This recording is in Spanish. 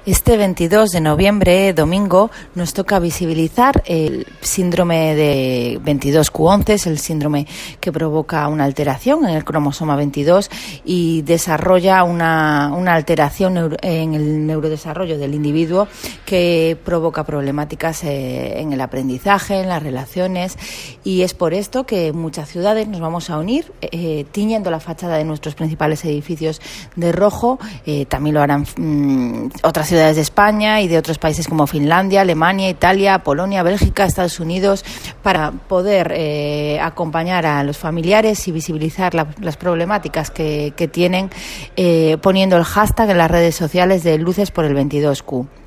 Este 22 de noviembre, domingo, nos toca visibilizar el síndrome de 22q11, es el síndrome que provoca una alteración en el cromosoma 22 y desarrolla una alteración en el neurodesarrollo del individuo que provoca problemáticas en el aprendizaje, en las relaciones, y es por esto que en muchas ciudades nos vamos a unir tiñendo la fachada de nuestros principales edificios de rojo. También lo harán otras ciudades de España y de otros países como Finlandia, Alemania, Italia, Polonia, Bélgica, Estados Unidos, para poder acompañar a los familiares y visibilizar las problemáticas que tienen, poniendo el hashtag en las redes sociales de Luces por el 22Q.